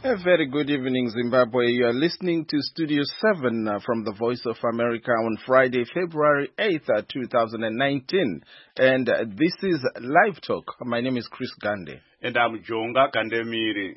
A very good evening, Zimbabwe. You are listening to Studio 7 from the Voice of America on Friday, February 8th, 2019. And this is Live Talk. My name is Chris Gande. And I'm Jonga Kandemiri.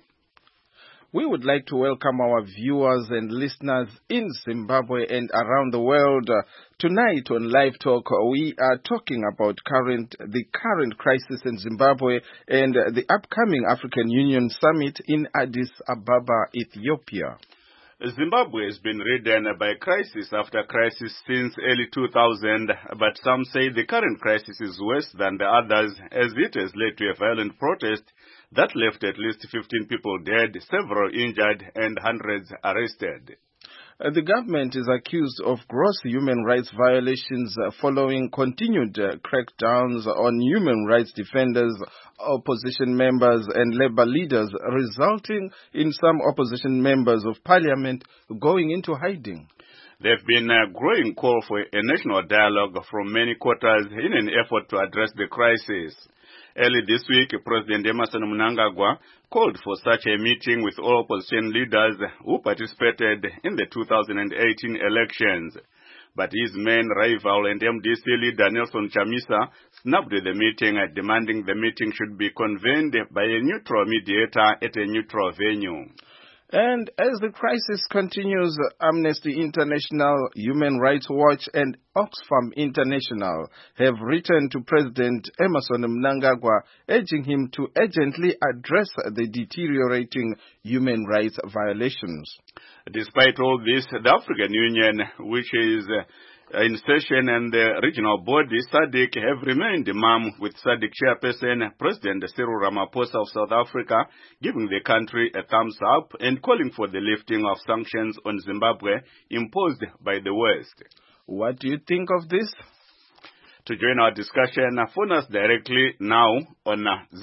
We would like to welcome our viewers and listeners in Zimbabwe and around the world. Tonight on Live Talk, we are talking about the current crisis in Zimbabwe and the upcoming African Union Summit in Addis Ababa, Ethiopia. Zimbabwe has been ridden by crisis after crisis since early 2000, but some say the current crisis is worse than the others as it has led to a violent protest that left at least 15 people dead, several injured, and hundreds arrested. The government is accused of gross human rights violations following continued crackdowns on human rights defenders, opposition members, and labor leaders, resulting in some opposition members of parliament going into hiding. There have been a growing call for a national dialogue from many quarters in an effort to address the crisis. Early this week, President Emmerson Mnangagwa called for such a meeting with all opposition leaders who participated in the 2018 elections. But his main rival and MDC leader Nelson Chamisa snubbed the meeting, demanding the meeting should be convened by a neutral mediator at a neutral venue. And as the crisis continues, Amnesty International, Human Rights Watch, and Oxfam International have written to President Emmerson Mnangagwa, urging him to urgently address the deteriorating human rights violations. Despite all this, the African Union, which is in session, and the regional body SADC have remained mum, with SADC chairperson President Cyril Ramaphosa of South Africa giving the country a thumbs up and calling for the lifting of sanctions on Zimbabwe imposed by the West. What do you think of this? To join our discussion, phone us directly now on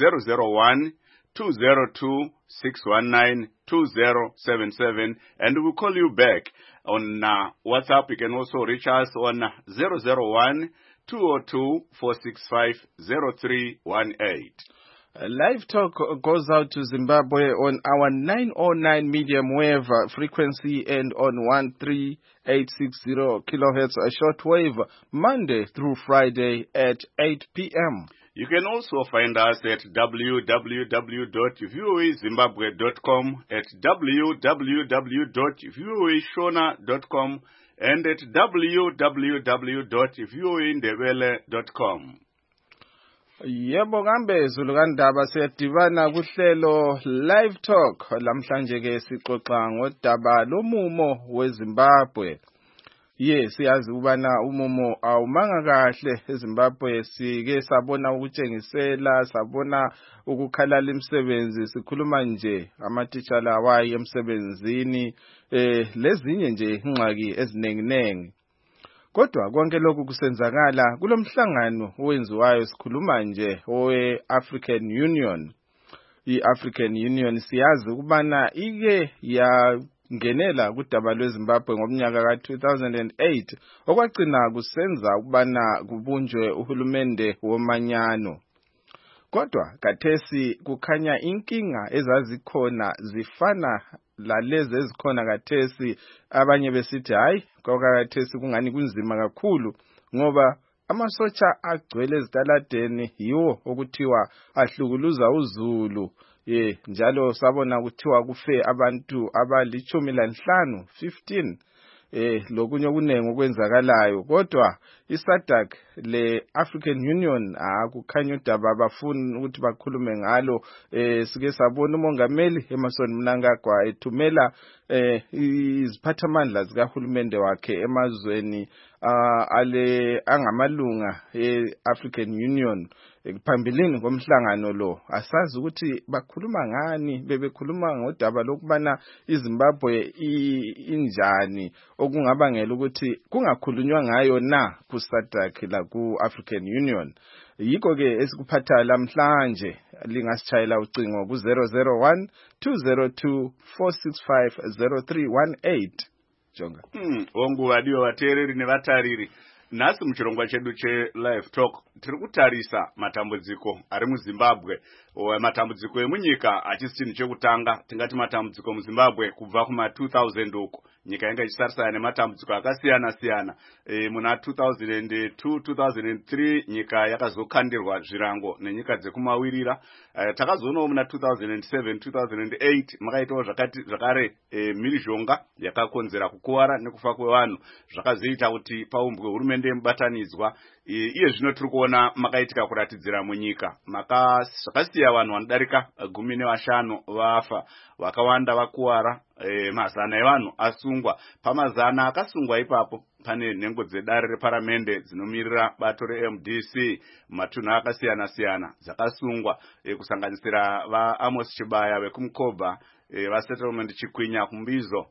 001-202-619-2077 and we'll call you back. On WhatsApp, you can also reach us on 001-202-465-0318. Live Talk goes out to Zimbabwe on our 909 medium wave frequency and on 13860 kilohertz shortwave Monday through Friday at 8 p.m. You can also find us at www.voazimbabwe.com, at www.voashona.com, and at www.voindebele.com. Yebo ngambe Zulu kandaba siyadibana kuhlelo Live Talk lamhlanje ke sixoxa ngodaba lomumo weZimbabwe. Siyazi ubana umumo awumanga kahle eZimbabwe, sike sabona ukutshengisela, sabona ukukhalala imisebenzi, sikhuluma nje amatitshala wayi emsebenzini, lezinye nje ingxaki ezinenginengi. Kodwa konke lokhu kusenzakala kulomhlangano owenziwayo, sikhuluma nje owe-African Union. I-African Union siyazi ukubana ike yangenela kudaba lweZimbabwe ngomnyaka ka-2008 okwagcina kusenza ukubana kubunjwe uhulumende womanyano. Kodwa kathesi kukhanya inkinga ezazikhona zifana lalezi ezikhona kathesi, abanye besithi hayi kathesi kungani kunzima kakhulu ngoba amasotsha agcwele ezitaladeni yiwo okuthiwa ahlukuluza uZulu. Njalo sabona kuthiwa kufe abantu abali-15 lokunye okunengi okwenzakalayo. Kodwa iSADC le-African Union kukhanya udaba abafuni ukuthi bakhulume ngalo. Sike sabona umongameli Emmerson Mnangagwa ethumela iziphathamandla zikahulumende wakhe emazweni angamalunga e-African Union phambilini komhlangano lo. Asazi ukuthi bakhuluma ngani, bebekhuluma ngodaba lokubana iZimbabwe injani, okungabangela ukuthi kungakhulunywa ngayo na ku-SADC la ku-African Union. Yikho ke esikuphatha lamhlanje, lingasitshayela ucingo ku 001-202-465-0318. Jonga. Wadiwa watereri nevatariri. Nasi muchirongwa chedu che Live Talk tiri kutarisa matambudziko ari muZimbabwe. matambudziko emunyika achisi chinhu chekutanga. Tingati matambudziko muZimbabwe kubva kuma 2000 uko nyika yanga ichisarisana nematambudziko akasiyana-siyana. Muna 2002 2003 nyika yakazokandirwa zvirango nenyika dzekumawirira. Takazoonawo muna 2007 2008 makaitawo zvakare mhirizhonga yakakonzera kukuwara nekufa kwevanhu, zvakazoita kuti paumbwe hurumende yemubatanidzwa. Iye zvino tiri kuona makaitika kuratidzira munyika zvakasiya vanhu vanodarika 15 vafa, vakawanda vakuwara, mazana evanhu asungwa. Pamazana akasungwa ipapo pane nhengo dzedare reparamende dzinomirira bato reMDC matunhu akasiyana-siyana dzakasungwa, kusanganisira vaAmos Chibaya vekumukobha, vasettlement Chikwinya kumbizo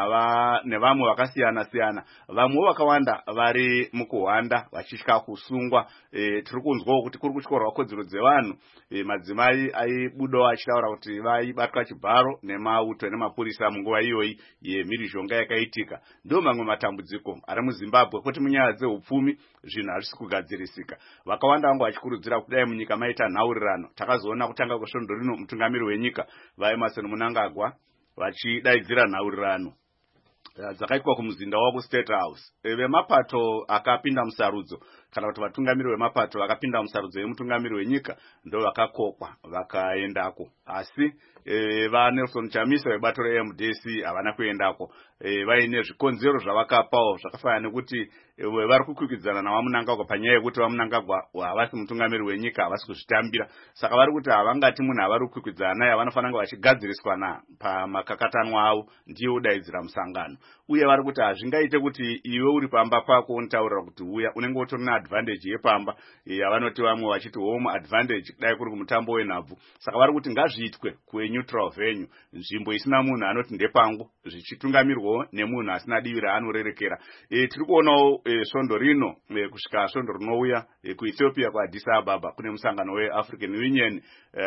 nevamwe vakasiyana-siyana. Vamwewo vakawanda vari mukuhwanda vachitya kusungwa. Tiri kunzwawo kuti kuri kutyorwa kodzero dzevanhu. Madzimai aibudawo achitaura kuti vaibatwa chibharo nemauto nemapurisa munguva iyoyi yemhirizhonga yakaitika. Ndo mamwe matambudziko ari muZimbabwe, kuti munyaya dzeupfumi zvinhu hazvisi kugadzirisika. Vakawanda vangu vachikurudzira kudai munyika maita nhaurirano. Takazoona kutanga kwesvondo rino mutungamiri wenyika vaEmmerson Mnangagwa vachidaidzira nhaurirano dzakaitwa kumuzinda wavo State House. Vemapato akapinda musarudzo kana kuti vatungamiri vemapato vakapinda musarudzo yemutungamiri wenyika ndo vakakokwa vakaendako, asi vaNelson Chamisa vebato reMDC havana kuendako. Vaine zvikonzero zvavakapawo zvakafanana nekuti vari kukwikwidzana navaMnangagwa panyaya yekuti vaMnangagwa havasi mutungamiri wenyika, havasi kuzvitambira. Saka vari kuti havangati munhu avari kukwikwidzana naye, vanofanira kunge vachigadziriswa pamakakatanwa avo, ndiye udaidzira musangano. Uye vari kuti hazvingaite kuti iwe uri pamba pako unitaurira kuti uya unenge utori neadvantage yepamba, yavanoti vamwe vachiti home advantage kudai kuri kumutambo wenhabvu. Saka vari kuti ngazviitwe kuneutral venue, nzvimbo isina munhu anoti ndepangu, zvichitungamirwawo nemunhu asina divi raanorerekera. Tiri kuonawo svondo rino kusvika svondo rinouya kuEthiopia kuAddis Ababa kune musangano weAfrican Union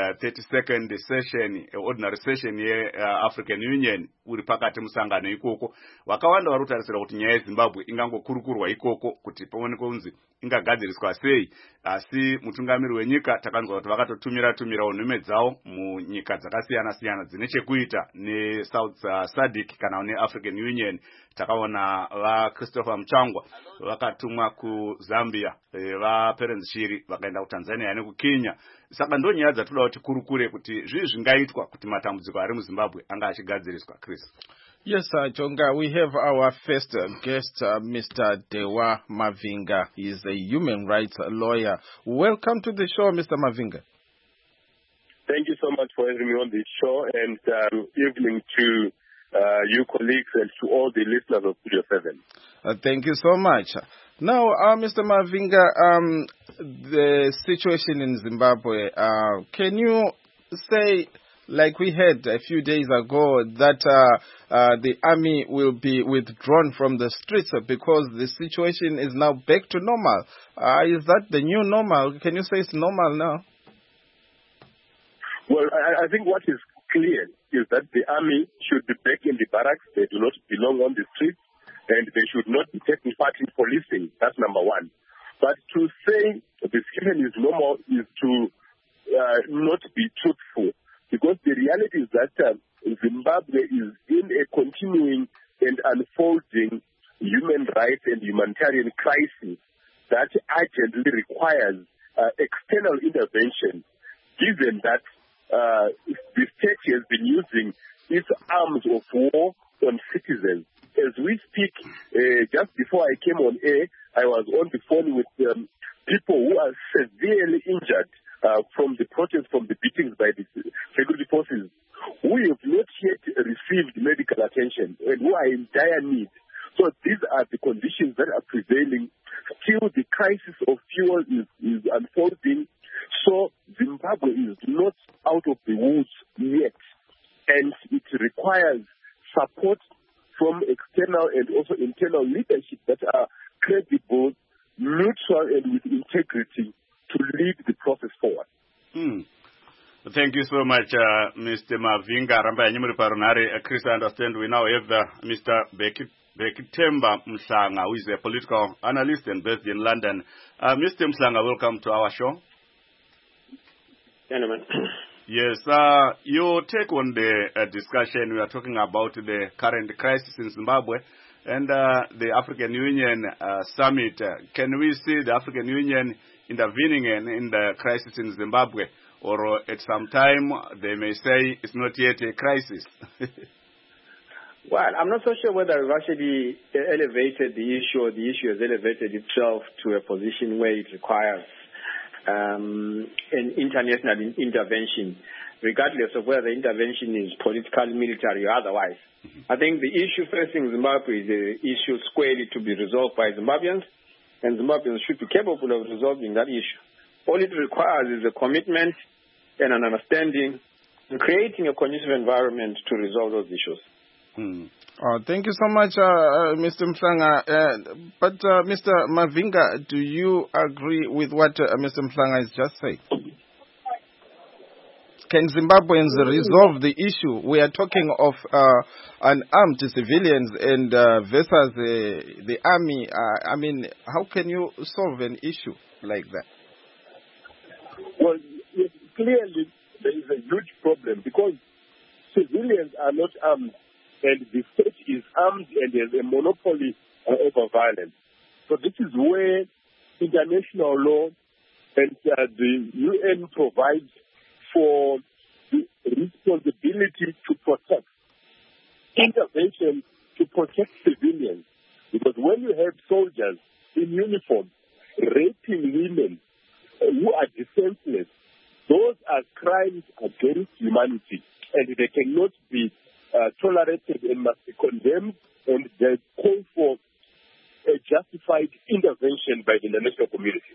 32nd session, ordinary session yeAfrican Union uri pakati musangano ikoko. Vakawanda vari kutarisira kuti nyaya yeZimbabwe ingangokurukurwa ikoko kuti paonekwe kunzi ingagadziriswa sei, asi mutungamiri wenyika takanzwa kuti vakatotumirawo nhume dzavo munyika dzakasiyana-siyana dzine chekuita neSouth SADC kana neAfrican Union. Takaona vaChristopher Muchangwa vakatumwa kuZambia, vaPerence Shiri vakaenda kuTanzania nekuKenya. Saka ndo nyaya dzatoda kuti kurukure kuti zvingaitwa kuti matambudziko ari muZimbabwe anga achigadziriswa. Chris. Yes, Jonga, we have our first guest, Mr. Dewa Mavinga. He is a human rights lawyer. Welcome to the show, Mr. Mavinga. Thank you so much for having me on the show, and evening to you colleagues and to all the listeners of Studio 7. Thank you so much. Now, Mr. Mavinga, the situation in Zimbabwe, can you say, like we heard a few days ago, that the army will be withdrawn from the streets because the situation is now back to normal? Is that the new normal? Can you say it's normal now? Well, I think what is clear is that the army should be back in the barracks. They do not belong on the streets, and they should not be taking part in policing. That's number one. But to say the situation is normal is to not be truthful, because the reality is that Zimbabwe is in a continuing and unfolding human rights and humanitarian crisis that urgently requires external intervention, given that the state has been using its arms of war on citizens. As we speak, just before I came on air, I was on the phone with people who are severely injured from the protests, from the beatings by the security forces, who have not yet received medical attention and who are in dire need. So these are the conditions that are prevailing. Still, the crisis of fuel is unfolding. So Zimbabwe is not out of the woods yet, and it requires support from external and also internal leadership that are credible, neutral, and with integrity to lead the process forward. Thank you so much, Mr. Mavinga. Ramba Nyimuri Parunare. Chris, I understand we now have Mr. Bekitemba Mhlanga, who is a political analyst and based in London. Mr. Mhlanga, welcome to our show. Gentlemen. Yes, your take on the discussion, we are talking about the current crisis in Zimbabwe and the African Union summit. Can we see the African Union intervening in the crisis in Zimbabwe? Or at some time, they may say it's not yet a crisis? Well, I'm not so sure whether we've actually elevated the issue or the issue has elevated itself to a position where it requires an international intervention, regardless of whether the intervention is political, military, or otherwise. I think the issue facing Zimbabwe is an issue squarely to be resolved by Zimbabweans, and Zimbabweans should be capable of resolving that issue. All it requires is a commitment and an understanding in creating a conducive environment to resolve those issues. Thank you so much, Mr. Mhlanga. But Mr. Mavinga, do you agree with what Mr. Mhlanga has just said? Can Zimbabweans resolve the issue? We are talking of an armed civilians and versus the army. I mean, how can you solve an issue like that? Well, clearly there is a huge problem because civilians are not armed and the state is armed and has a monopoly over violence. So this is where international law and the UN provides for the responsibility to protect, intervention to protect civilians. Because when you have soldiers in uniform raping women who are defenseless, those are crimes against humanity, and they cannot be tolerated and must be condemned, and they call for a justified intervention by the international community.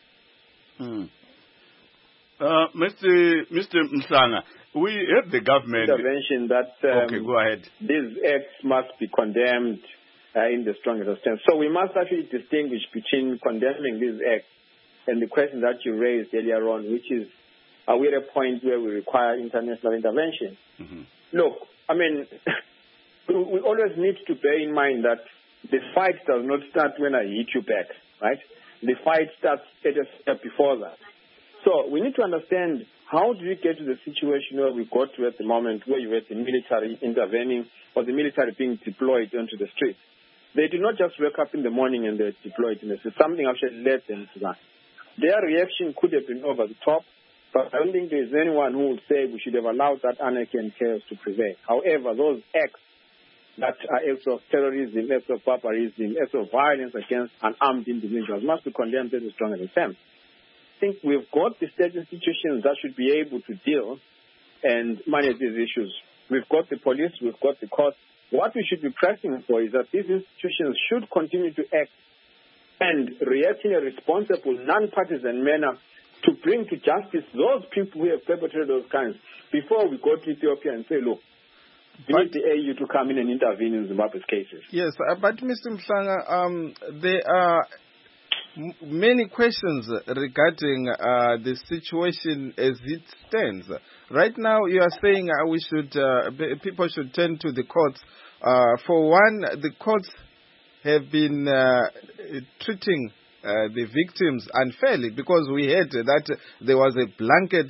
Mr. Mhlanga, we have the government intervention that okay, go ahead. These acts must be condemned in the strongest sense. So we must actually distinguish between condemning these acts and the question that you raised earlier on, which is, are we at a point where we require international intervention? Mm-hmm. Look, I mean, we always need to bear in mind that the fight does not start when I hit you back, right? The fight starts at a step before that. So we need to understand, how do we get to the situation where we got to at the moment where you have the military intervening or the military being deployed onto the streets? They do not just wake up in the morning and they're deployed in the street. Something actually led them to that. Their reaction could have been over the top, but I don't think there's anyone who would say we should have allowed that anarchy and chaos to prevail. However, those acts that are acts of terrorism, acts of barbarism, acts of violence against unarmed individuals must be condemned as a strong attempt. I think we've got the state institutions that should be able to deal and manage these issues. We've got the police, we've got the courts. What we should be pressing for is that these institutions should continue to act and react in a responsible, non-partisan manner to bring to justice those people who have perpetrated those crimes before we go to Ethiopia and say, look, we need the AU to come in and intervene in Zimbabwe's cases. Yes, but Mr. Mhlanga, there are many questions regarding the situation as it stands. Right now, you are saying we should people should turn to the courts. For one, the courts have been treating the victims unfairly, because we heard that there was a blanket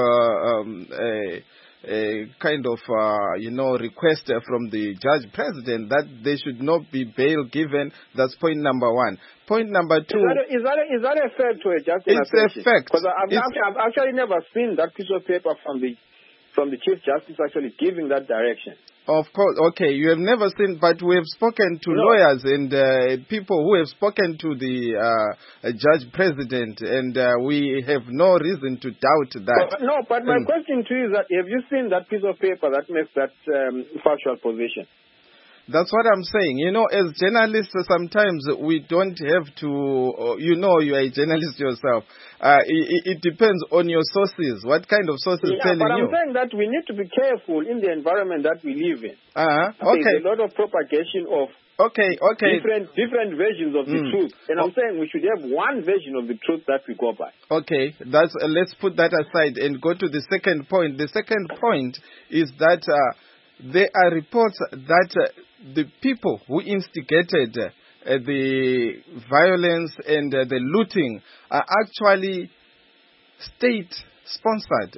kind of request from the judge president that there should not be bail given. That's point number one. Point number two. Is that a fact to a judge? It's a fact. Because I've actually never seen that piece of paper from the Chief Justice actually giving that direction. Of course, okay, you have never seen, but we have spoken to lawyers and people who have spoken to the judge president, and we have no reason to doubt that. But my question to you is that, have you seen that piece of paper that makes that factual position? That's what I'm saying. You know, as journalists, sometimes we don't have to, you are a journalist yourself. It depends on your sources. What kind of sources telling you? But I'm saying that we need to be careful in the environment that we live in. Okay. There's a lot of propagation of different versions of the truth. And I'm saying we should have one version of the truth that we go by. Okay, let's put that aside and go to the second point. The second point is that there are reports that the people who instigated the violence and the looting are actually state-sponsored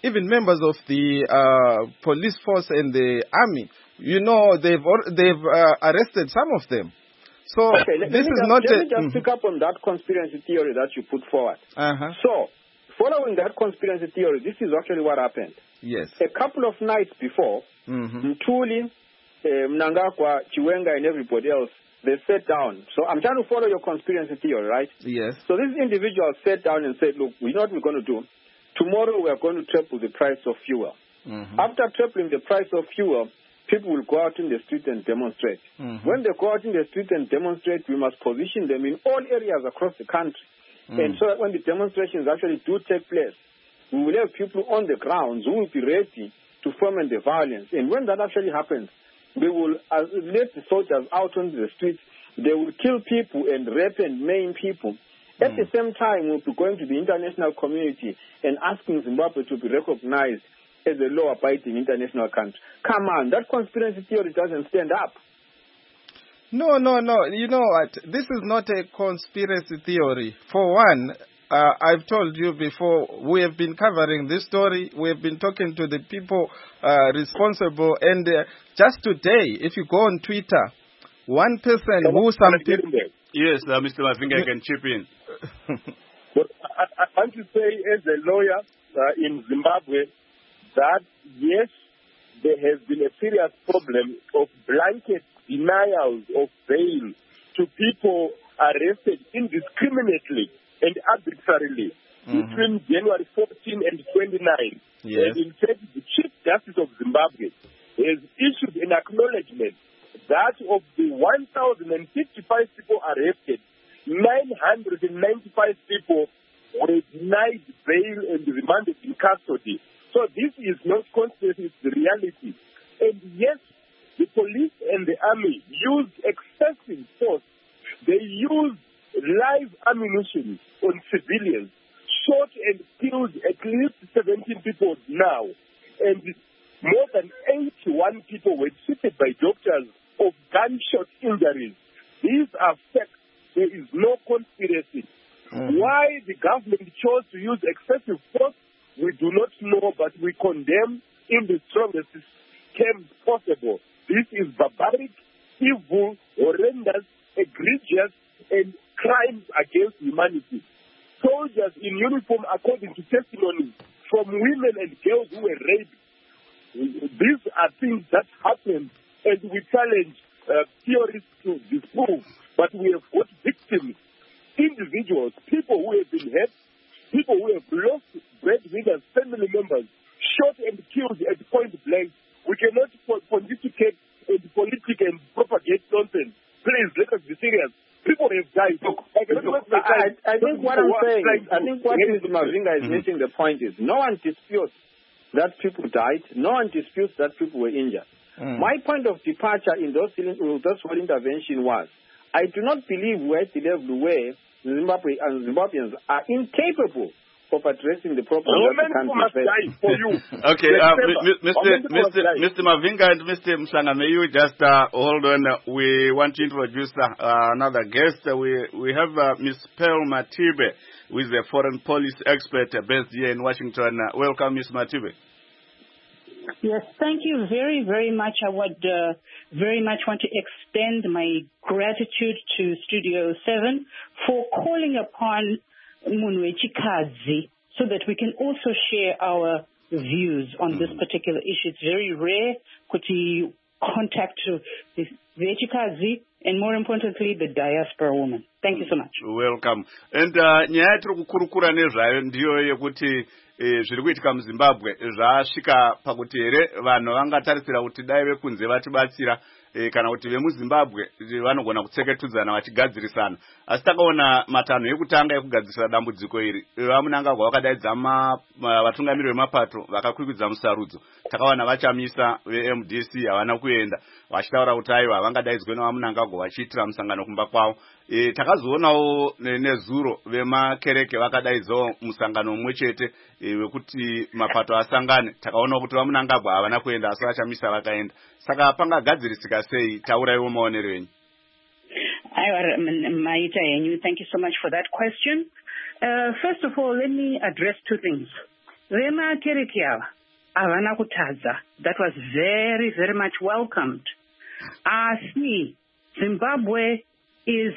even members of the police force and the army, they've arrested some of them. So okay, let me just pick up on that conspiracy theory that you put forward. So, following that conspiracy theory, this is actually what happened. Yes. A couple of nights before, Mtuli, Mnangagwa, Chiwenga, and everybody else, they sat down. So I'm trying to follow your conspiracy theory, right? Yes. So these individuals sat down and said, look, we know what we're going to do. Tomorrow we are going to triple the price of fuel. After tripling the price of fuel, people will go out in the street and demonstrate. When they go out in the street and demonstrate, we must position them in all areas across the country. And so that when the demonstrations actually do take place, we will have people on the grounds who will be ready to foment the violence. And when that actually happens, we will let the soldiers out on the streets. They will kill people and rape and maim people. At the same time, we'll be going to the international community and asking Zimbabwe to be recognized as a law-abiding international country. Come on, that conspiracy theory doesn't stand up. No. You know what? This is not a conspiracy theory. For one, I've told you before, we have been covering this story. We have been talking to the people responsible. And just today, if you go on Twitter, one person who some people... Yes, Mr. Mavinga can chip in. But I want to say, as a lawyer in Zimbabwe, that yes, there has been a serious problem of blanket denials of bail to people arrested indiscriminately and arbitrarily between January 14 and 29. Yes. And in fact, the Chief Justice of Zimbabwe has issued an acknowledgement that of the 1,055 people arrested, 995 people were denied bail and remanded in custody. So this is not conspiracy, it's the reality. And yes, the police and the army used excessive force. They used live ammunition on civilians, shot and killed at least 17 people now. And more than 81 people were treated by doctors of gunshot injuries. These are facts. There is no conspiracy. Why the government chose to use excessive force, we do not know, but we condemn in the strongest terms possible. This is barbaric, evil, horrendous, egregious, and crimes against humanity. Soldiers in uniform, according to testimony from women and girls who were raped. These are things that happen, and we challenge theorists to disprove. But we have got victims, individuals, people who have been hurt, people who have lost breadwinners, family members, shot and killed at point blank. We cannot pontificate and politic and propagate nonsense. Please, let us be serious. People have died. I think what I'm saying, I think what Mr. Mavinga is missing the point is, no one disputes that people died. No one disputes that people were injured. My point of departure in those whole intervention was, I do not believe we're at the level where Zimbabwe and Zimbabweans are incapable of addressing the problem of the country. Okay, Mr. Mavinga and Mr. Mhlanga, may you just hold on. We want to introduce another guest. We have Ms. Pearl Matibe, who is a foreign policy expert based here in Washington. Welcome, Ms. Matibe. Yes, thank you very, very much. I would very much want to extend my gratitude to Studio 7 for calling upon Munwechikazi so that we can also share our views on this particular issue. It's very rare to contact the Vechikazi and, more importantly, the diaspora woman. Thank you so much. Welcome. And nyaya tiri kukurukura nezvayo ndiyo yekuti zviri kuitika muZimbabwe zvasvika pakuti here vanhu vangatarisira kuti dai vekunze vatibatsira kana kuti vemuZimbabwe vanogona kutseketudzana vachigadzirisana. Asi takaona matanho ekutanga ekugadzirisa dambudziko iri vaMnangagwa vakadaidza vatungamiri vemapato vakakwikwidza musarudzo. Takaona vachamisa veMDC havana kuenda vachitaura kuti aiwa vangadaidzwe navaMnangagwa vachiitira musangano kumba kwavo. Takazoonawo nezuro vemakereke vakadaidzawo musangano mumwe chete wekuti mapato asangane. Takaona kuti vaMnangagwa havana kuenda asi vachamisa vakaenda. Saka pangagadzirisika sei? Tauraiwo maonero enyu. Maita Henyu, thank you so much for that question. First of all, let me address two things. Vema Kerekiawa, Avana Kutadza, that was very, very much welcomed. See, Zimbabwe is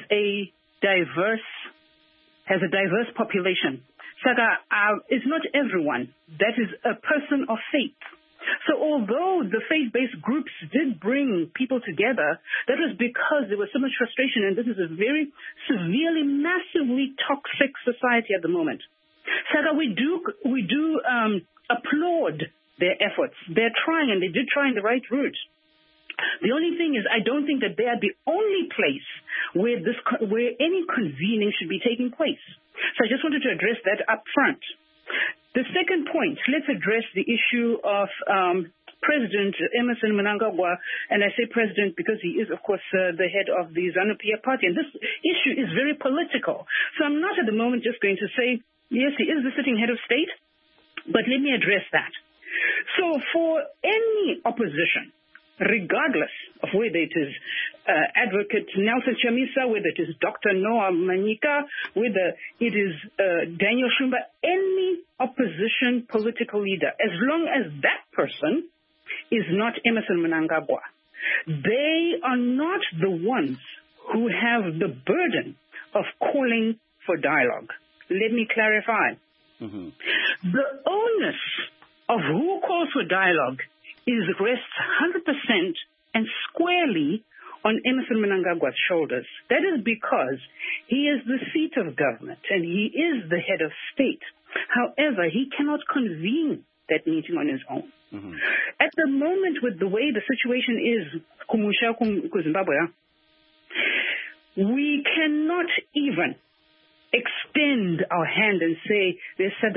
has a diverse population. Saka, it's not everyone that is a person of faith. So although the faith-based groups did bring people together, that was because there was so much frustration, and this is a very severely, massively toxic society at the moment. Saka, we do applaud their efforts. They're trying, and they did try in the right route. The only thing is, I don't think that they are the only place where any convening should be taking place. So I just wanted to address that up front. The second point, let's address the issue of President Emmerson Mnangagwa, and I say president because he is, of course, the head of the ZANU-PF party, and this issue is very political. So I'm not at the moment just going to say, yes, he is the sitting head of state, but let me address that. So for any opposition, regardless of whether it is Advocate Nelson Chamisa, whether it is Dr. Noah Manyika, whether it is Daniel Shumba, any opposition political leader, as long as that person is not Emmerson Mnangagwa, they are not the ones who have the burden of calling for dialogue. Let me clarify. Mm-hmm. The onus of who calls for dialogue rests 100% and squarely on Emmerson Mnangagwa's shoulders. That is because he is the seat of government and he is the head of state. However, he cannot convene that meeting on his own. Mm-hmm. At the moment, with the way the situation is, Zimbabwe, we cannot even extend our hand and say because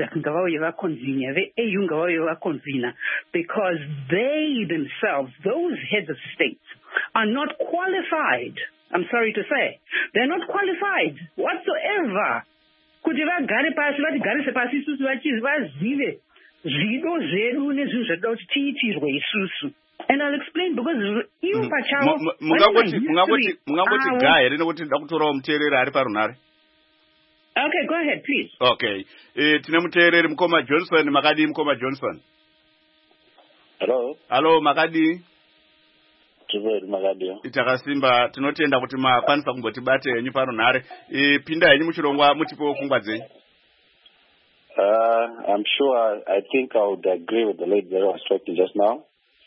they themselves, those heads of states, are not qualified. I'm sorry to say, they're not qualified whatsoever. And I'll explain because you Okay, go ahead, please. Okay. Tinamutereri Mkoma Johnson, Makadi Mkoma Johnson. Hello. Hello, Makadi. Chibweri Makadi. Itakasimba, tinotenda kuti makwanisa kumbotibate yenyu parunhare. Pinda yenyu muchirongwa mutipo kungwadze. I'm sure, I think I would agree with the lady that was talking just now.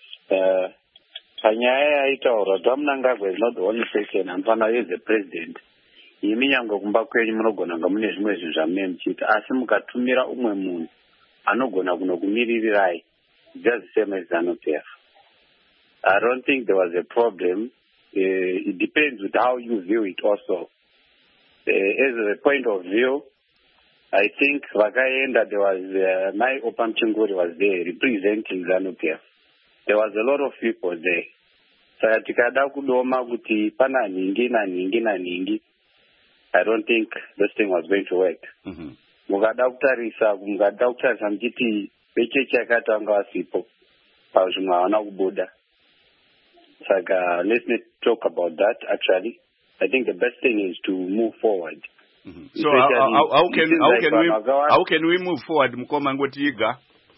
Panyaya itaura, Mnangagwa is not the only person, Ampana is the president. Iminyango kumba kwenyu munogona ngamune zvimwe zvinhu zvamunemuchita asi mukatumira umwe munhu anogona kunokumirirai just the same as ZANU-PF. I don't think there was a problem. It depends with how you view it also. As a point of view, I think Vakaenda, there was my Opam Chinguri was there representing ZANU-PF. There was a lot of people there. So tikada kudoma kuti pana ningi na ningi na ningi. I don't think this thing was going to work. Mugada kutarisa mjiti pecheche akatanga wasipo pazvimwe havana kubuda. Saka let's not talk about that actually. I think the best thing is to move forward. So how can we move forward, Mkoma Ngotiiga?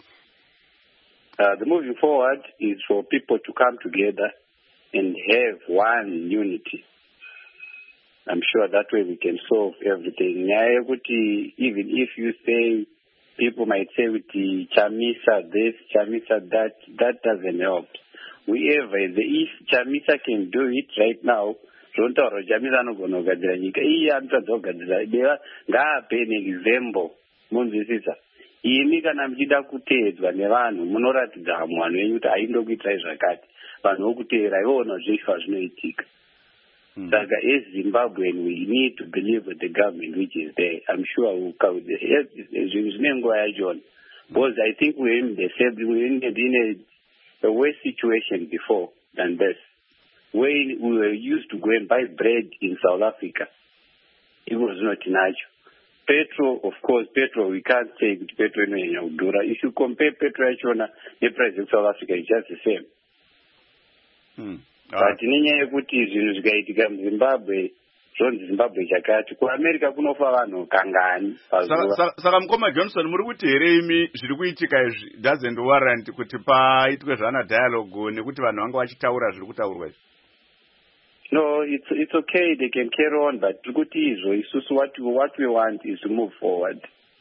The moving forward is for people to come together and have one unity. I'm sure that way we can solve everything. Even if you say, people might say with the Chamisa this, Chamisa that doesn't help. If Chamisa can do it right now, Chamisa no gono gadira nyika. Iya mtazo gadira. Dewa ngapeni example. Munzisisa. Ini kana mchida kutedzwa nevanhu munoratidza hamwanu yenyu kuti haindokuitirai zvakati. Vanhu vokuteera ivoona zvifa zvinoitika. Saka as Zimbabwean, we need to believe with the government which is there. I'm sure we'll come with John. Because I think we're in a worse situation before than this. When we were used to go and buy bread in South Africa, it was not in Ajo. Petrol, of course, we can't say petrol in Udura. If you compare petrol the price in South Africa is just the same. But in Zimbabwe, zvonzi Zimbabwe chakati kuAmerica kunofa vanhu kangani pazuva. Saka mukoma Johnson muri kuti here imi zviri kuitika izvi doesn't warrant kuti paitwe zvana dialogue nekuti vanhu vanga vachitaura zviri kutaurwa izvi? No, it's okay, they can carry on, but kuti izvo isusu what we want is to move forward.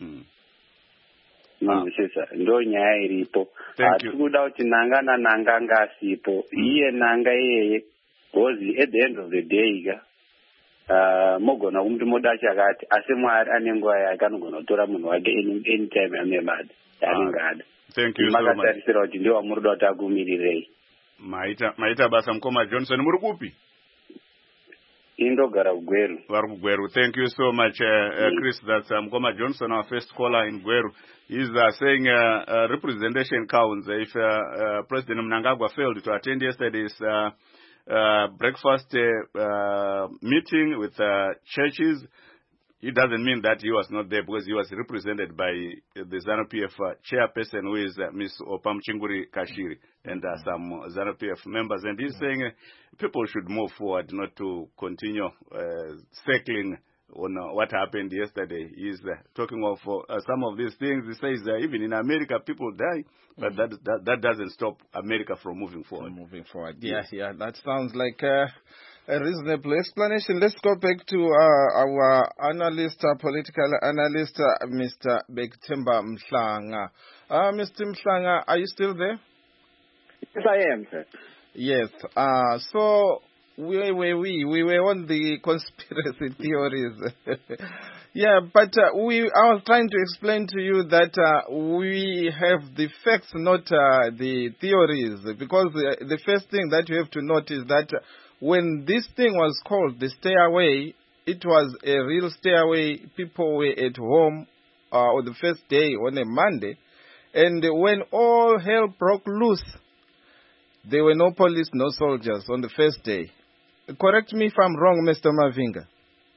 Ndo nyaya iripo. Hatikuda kuti nanga nananga ngasipo. Iye nanga iyeye gozi at the end of the day mogona kumti moda chakati asi Mwari ane nguva yake anogona kutora munhu wake anytime amemada yaanengada. Thank you so much. Makatarisira kuti ndiwo murudo kuti agumirirei. Maita basa mukoma Johnson muri kupi? Indogara kuGweru. Vari kuGweru. Thank you so much, Chris. That's Mukoma Johnson, our first caller in Gweru. He's saying representation counts. If President Mnangagwa failed to attend yesterday's breakfast meeting with churches, it doesn't mean that he was not there because he was represented by the ZANU-PF chairperson, who is Ms. Opam Chinguri Kashiri, and some ZANU-PF members. And he's saying people should move forward, not to continue circling on what happened yesterday. He's talking of some of these things. He says even in America people die, but that doesn't stop America from moving forward. Yeah, that sounds like a reasonable explanation. Let's go back to our analyst, political analyst, Mr. Bektemba Mhlanga. Mr. Mhlanga, are you still there? Yes, I am, sir. Yes. So we were on the conspiracy theories. Yeah, but I was trying to explain to you that we have the facts, not the theories, because the first thing that you have to note is that when this thing was called the stairway, it was a real stairway. People were at home on the first day, on a Monday, and when all hell broke loose, there were no police, no soldiers on the first day. Correct me if I'm wrong, Mr. Mavinga.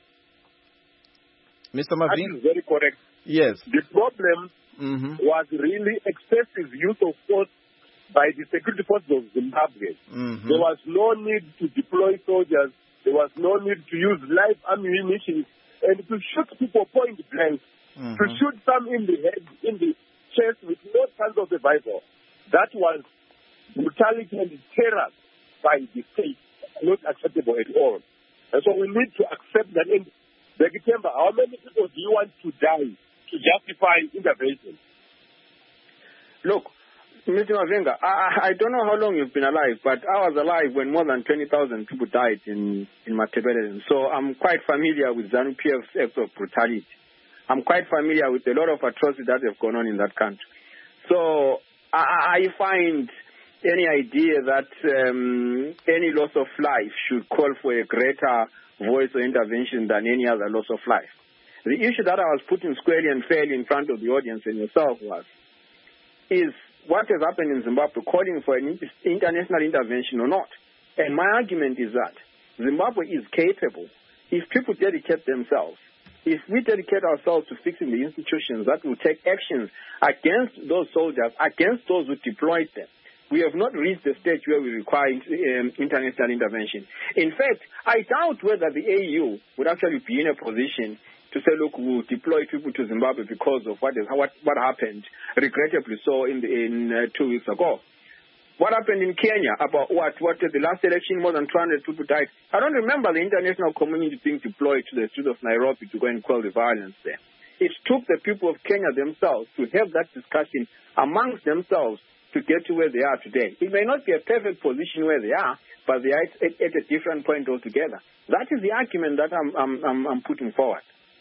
Mr. Mavinga? That is very correct. Yes. The problem was really excessive use of force by the security forces of Zimbabwe. There was no need to deploy soldiers. There was no need to use live ammunition and to shoot people point blank, to shoot some in the head, in the chest with no chance of survival. That was brutality and terror by the state, not acceptable at all. And so we need to accept that. In December, how many people do you want to die to justify intervention? Look, Mr. Mavinga, I don't know how long you've been alive, but I was alive when more than 20,000 people died in Matabeleland. So I'm quite familiar with ZANU-PF's acts of brutality. I'm quite familiar with a lot of atrocities that have gone on in that country. So I find any idea that any loss of life should call for a greater voice or intervention than any other loss of life. The issue that I was putting squarely and fairly in front of the audience and yourself is what has happened in Zimbabwe, calling for an international intervention or not. And my argument is that Zimbabwe is capable, if people dedicate themselves, if we dedicate ourselves to fixing the institutions that will take actions against those soldiers, against those who deployed them. We have not reached the stage where we require international intervention. In fact, I doubt whether the AU would actually be in a position to say, look, we'll deploy people to Zimbabwe because of what happened, regrettably so, in 2 weeks ago. What happened in Kenya about what the last election, more than 200 people died. I don't remember the international community being deployed to the streets of Nairobi to go and quell the violence there. It took the people of Kenya themselves to have that discussion amongst themselves to get to where they are today. It may not be a perfect position where they are, but they are at a different point altogether. That is the argument that I'm putting forward.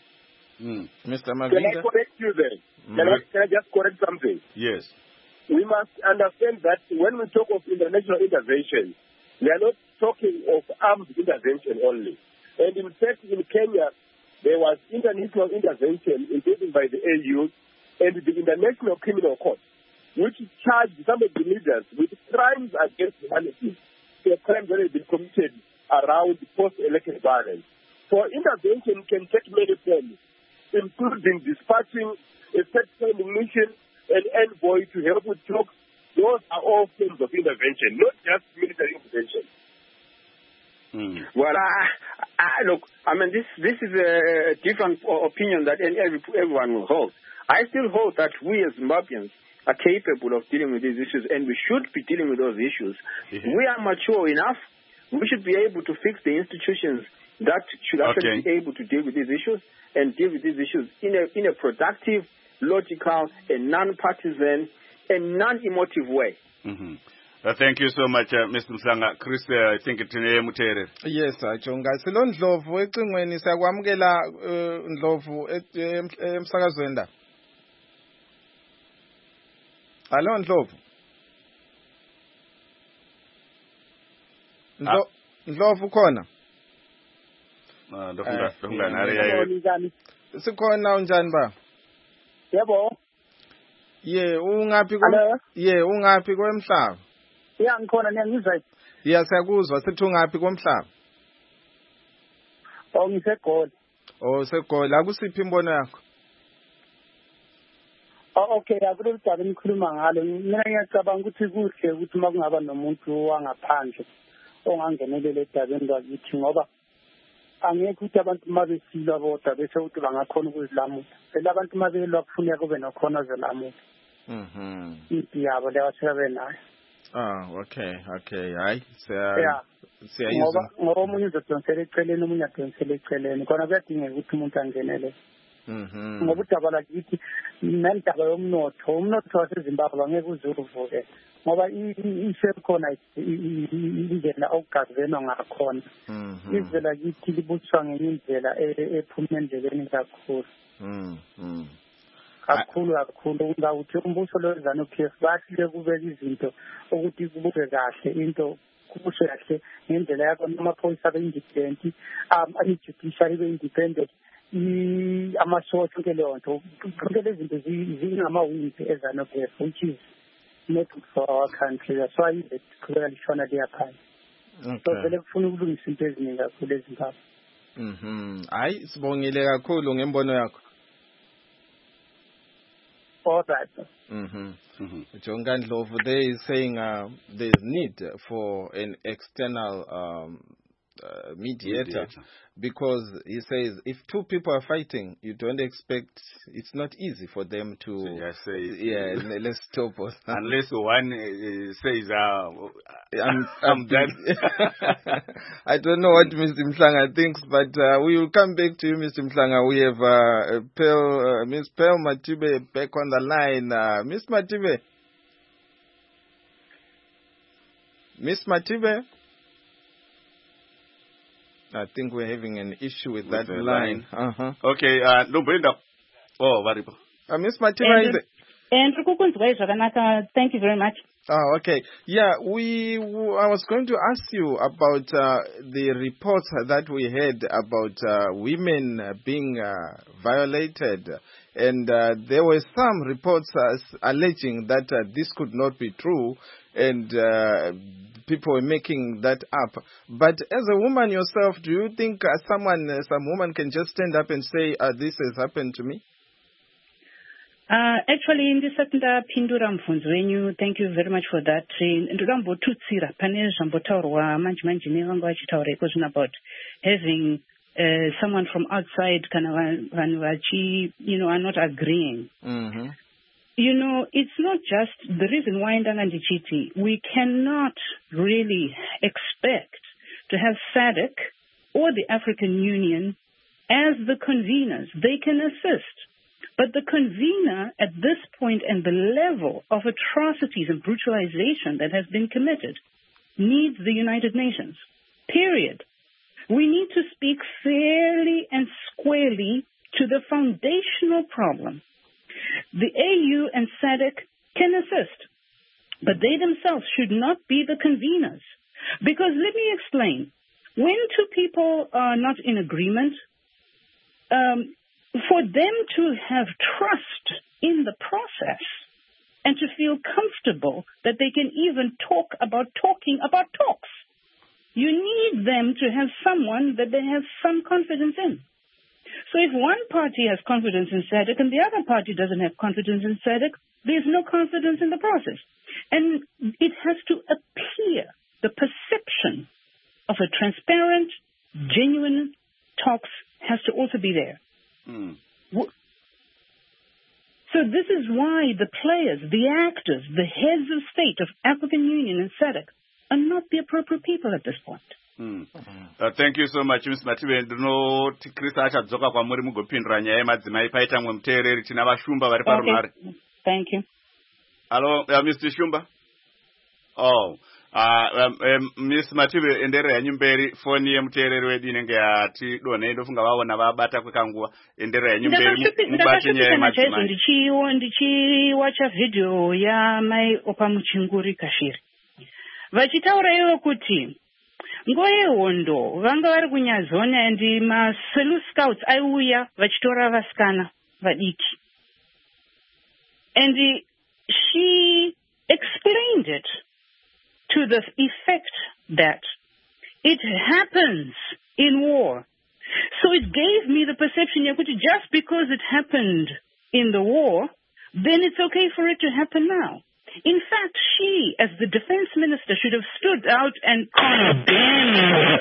Mr. Mavinga? Can I correct you there? Can I just correct something? Yes. We must understand that when we talk of international intervention, we are not talking of armed intervention only. And in fact, in Kenya, there was international intervention, including by the AU and the International Criminal Court, which charged some of the leaders with crimes against humanity, the crimes that have been committed around post-election violence. So intervention can take many forms, including dispatching a fact-finding mission, an envoy to help with talks. Those are all forms of intervention, not just military intervention. Well, look, I mean, this is a different opinion that everyone will hold. I still hold that we as Zimbabweans are capable of dealing with these issues, and we should be dealing with those issues. We are mature enough. We should be able to fix the institutions that should actually be able to deal with these issues and deal with these issues in a productive, logical, and non-partisan and non-emotive way. Thank you so much, Mr. Mhlanga. Chris, I think it's Mutere. Yes, Jonga. Silon Ndlovu ecingweni siyakwamukela Ndlovu emsakazweni la. Allo Ndlovu. Ndlovu khona? Sikhona unjani ba? Yebo. Ungaphi ungaphi kwemhlaba? Ngikhona ngiyangizwa. Siyakuzwa sithi ungaphi komhlaba? NgiseGoli. Segoli. Akusiphi imbono yakho? Okay, akulolu daba enikhuluma ngalo. Mina ngiyacabanga ukuthi kuhle ukuthi uma kungaba nomuntu wangaphandle ongangenelela edabeni lwakithi ngoba angeke ukuthi abantu uma besilwa bodwa bese ukuthi bangakhona ukuzilamula. Phela abantu uma belwa kufuneka kube nokhona ozolamula. Impi yabo leyo asebabe nayo. Okay. Hayi, siyayizwa. Ngoba omunye uzodonsela eceleni, omunye adonsela eceleni. Khona kuyadingeka ukuthi umuntu angenele. Ngoba udaba lakithi nendaba yomnotho waseZimbabwe angeke uzuvuke. Ngoba isekhona indlela okugazenwa ngakhona. Izwe lakithi libuswa ngenye indlela ephuma endleleni kakhulu. Kakhulu ngawuthi umbuso lo ZANU-PF bahlile kubeka izinto ukuthi kubuke kahle into kubuswe kahle ngendlela yakho amaphoyisa abe-independent i-judiciary ibe-independent amasosha onke leyo nto zonke lezi zinto zingamawimbi eZANU-PF which is not good for our country. That's why qhubeka lishona liyaphaya. So vele kufuna ukulungisa into eziningi kakhulu eZimbabwe. Hayi sibongile kakhulu ngembono yakho. All right. Jonga Ndlovu there is saying there's need for an external mediator because he says if two people are fighting, you don't expect, it's not easy for them to let's stop us. Unless one says I'm done. I don't know what Mr. Mhlanga thinks, but we will come back to you, Mr. Mhlanga. We have Miss Pearl Matibe back on the line. Miss Matibe. Miss Matibe? I think we're having an issue with that line. Okay, no, Brenda. Oh, Varipo. Miss Matiba, thank you very much. Okay. Yeah, I was going to ask you about the reports that we had about women being violated. And there were some reports alleging that this could not be true. And people were making that up. But as a woman yourself, do you think some woman can just stand up and say, this has happened to me? Actually, in this second Pindura Mfunzwenyu, thank you very much for that. Ndurambo tutsira pane zvambotaurwa manje about having someone from outside vanhu vachi, are not agreeing. It's not just the reason why Ndangandichiti, we cannot really expect to have SADC or the African Union as the conveners. They can assist. But the convener at this point and the level of atrocities and brutalization that has been committed needs the United Nations. Period. We need to speak fairly and squarely to the foundational problem. The AU and SADC can assist, but they themselves should not be the conveners. Because let me explain. When two people are not in agreement, for them to have trust in the process and to feel comfortable that they can even talk about talking about talks, you need them to have someone that they have some confidence in. So if one party has confidence in SADC and the other party doesn't have confidence in SADC, there's no confidence in the process. And it has to appear, the perception of a transparent be there. Mm. So this is why the players, the actors, the heads of state of African Union and SADC are not the appropriate people at this point. Thank you so much, Ms. Matibe. Ndinoti Chris achadzoka kwamuri mugopindura nyaya yemadzimai paita mwe muteereri tina vashumba vari parunhare. Thank you. Hello, Mr. Shumba. Oh. Ms. Matibe endere yanyu mberi foni yemuteereri wedu inenge yati donhe ndofunga vaona vabata kwekanguva endere yanyu mberi mubate nyaya yemadzimai. Ndichiwacha video yamai Opamuchinguri Kashiri vachitaura ivo kuti nguva yehondo vanga vari kunyazona and maSelu Scouts aiuya vachitora vasikana vadiki, and she explained it to the effect that it happens in war. So it gave me the perception that just because it happened in the war, then it's okay for it to happen now. In fact, she, as the defense minister, should have stood out and condemned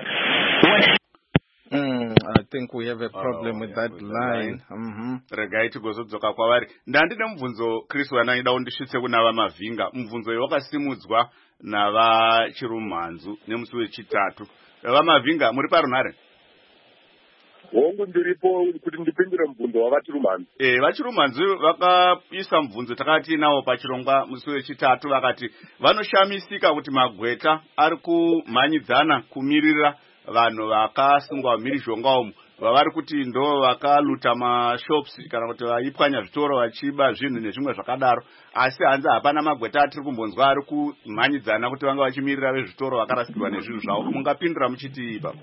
I think we have a problem with that line. Regai tigozodzoka kwavari. Ndandine mubvunzo Chris wanaida undisvitse kuna vamavhinga. Mubvunzo uyu wakasimudzwa navachirumhanzu nemusi wechitatu. Vamavhinga muri parunhare? Hongu ndiripo kuti ndipindure mubvunzo wavachirumhanzu. Vachirumhanzu vakaisa mubvunzo takati nawo pachirongwa musi wechitatu vakati vanoshamisika kuti magweta ari kumhanyidzana kumirira vanhu vakasungwa mhirizhonga umu vavari kuti ndo vakaluta mashops kana kuti vaipwanya zvitoro vachiba zvinhu nezvimwe zvakadaro, asi hanzi hapana magweta atiri kumbonzwa ari kumhanyidzana kuti vanga vachimirira vezvitoro vakarasikirwa nezvinhu zvavo. Mungapindura muchiti ipapo?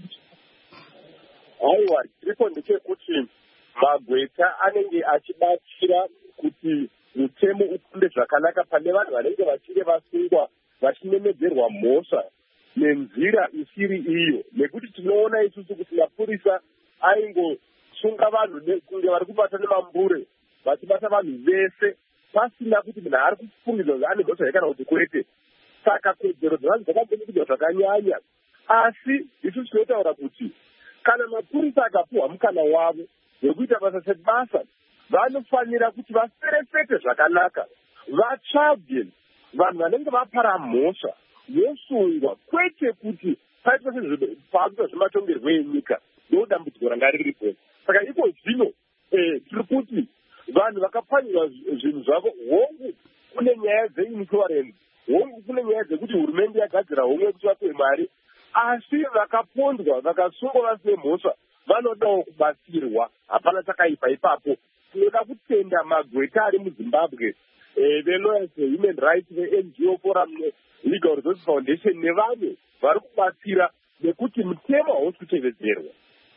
Aiwa, tiripo ndechekuti magweta anenge achibatsira kuti mutemo ukunde zvakanaka pane vanhu vanenge vachinge vasungwa vachinemedzerwa mhosva nenzira isiri iyo, nekuti tinoona isusu kuti mapurisa aingosunga vanhu kunge vari kubata nemambure vachibata vanhu vese pasina kuti munhu ari kufungidzwa kuti ane mhosva kana kuti kwete. Saka kodzero dzevanhu dzakambonikidzwa zvakanyanya, asi isusu tinotaura kuti kana mapurisa akapuhwa mukana wavo wekuita basa sebasa, vanofanira kuti vaserefete zvakanaka, vatsvage vanhu vanenge vapara mhosva yosungwa, kwete kuti paitwa pakuita zvematongerwo enyika ndodambudziko ranga riripo. Saka iko zvino tiri kuti vanhu vakapwanyirwa zvinhu zvavo, hongu kune nyaya dzeinsurance, hongu kune nyaya dzekuti hurumende yagadzira homwe kuti vapiwe mari, asi vakapondwa vakasungwa vasine mhosva vanodawo kubatsirwa. Hapana chakaipa ipapo. Tinoda kutenda magweta ari muZimbabwe, veLawyers Human Rights, veNGO Forum, Legal Resources Foundation nevamwe vari kubatsira nekuti mutemo hausi kutevedzerwa.